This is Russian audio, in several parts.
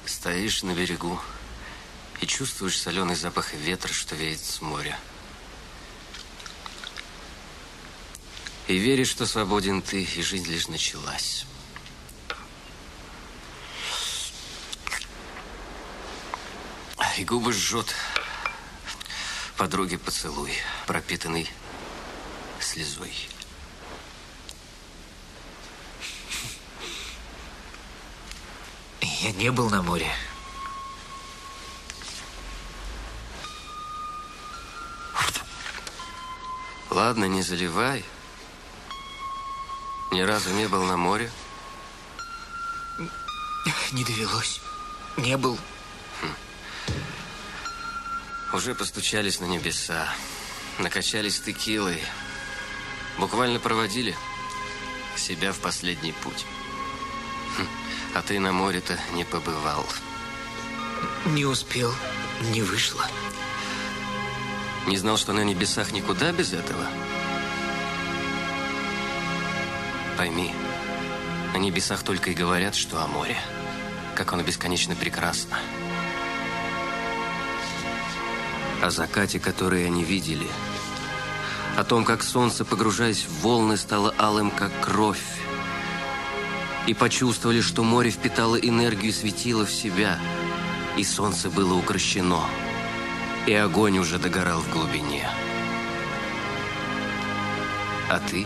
Стоишь на берегу и чувствуешь соленый запах ветра, что веет с моря. И веришь, что свободен ты, и жизнь лишь началась. И губы жжет подруге поцелуй, пропитанный слезой. Я не был на море. Ладно, не заливай. Ни разу не был на море? Не довелось. Не был. Уже постучались на небеса, накачались текилой, буквально проводили себя в последний путь. А ты на море-то не побывал. Не успел, не вышло. Не знал, что на небесах никуда без этого? Пойми, на небесах только и говорят, что о море. Как оно бесконечно прекрасно. О закате, который они видели. О том, как солнце, погружаясь в волны, стало алым, как кровь. И почувствовали, что море впитало энергию светила в себя. И солнце было укрощено. И огонь уже догорал в глубине. А ты?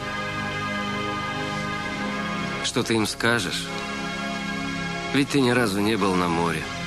Что ты им скажешь? Ведь ты ни разу не был на море.